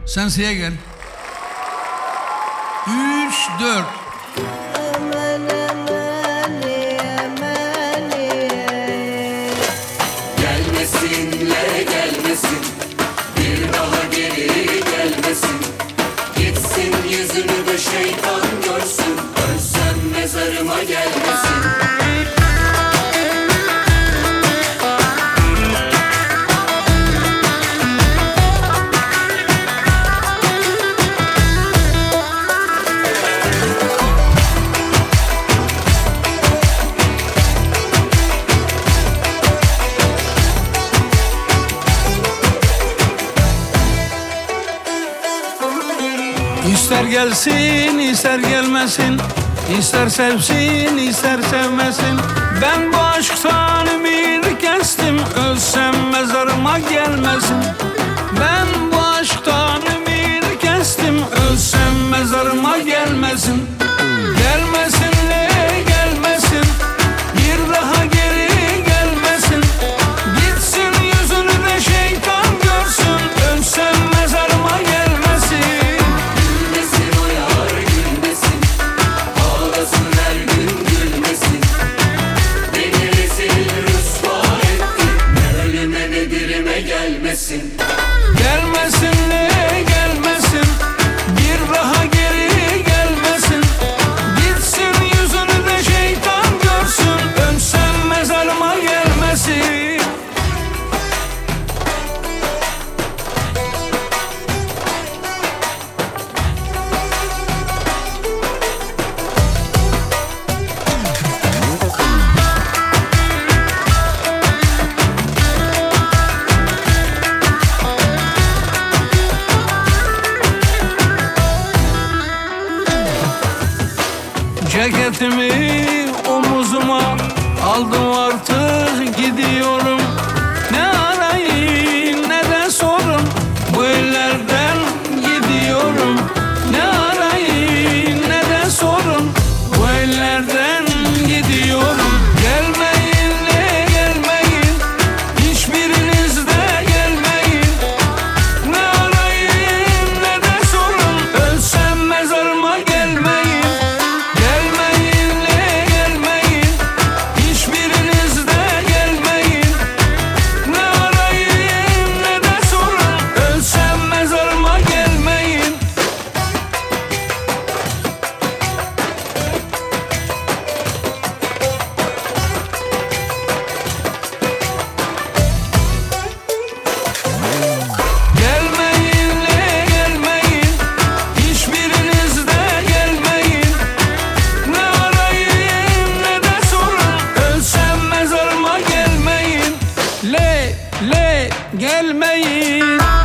Sen S'ye gel. 3, 4. Gelmesinle gelmesin, bir daha geri gelmesin. Gitsin yüzünü de şeytan görsün, ölsem mezarıma gelmesin. İster gelsin, ister gelmesin, ister sevsin, ister sevmesin. Ben bu aşktan ümit kestim, ölsem mezarıma gelmesin. Ben bu aşktan ümit kestim, ölsem mezarıma gelmesin. Gelmesinle gelmesin, bir daha geri gelmesin. Gitsin yüzünü de şeytan görsün, ölsem mezarıma gelmesin. Gelmesin. Gelmesinle gelmesin, bir daha geri gelmesin. Gitsin yüzünü de şeytan görsün, ölsem mezarıma gelmesin. Ceketimi omuzuma aldım, artık gidiyorum. Ne arayın ne de sorun, bu ellerden gidiyorum. Ne arayın ne de sorun, bu ellerden gidiyorum. Gelmeyin ne gelmeyin, hiçbiriniz de gelmeyin. Ne arayın ne de sorun, ölsem mezarıma gelmeyin. Gelmeyin.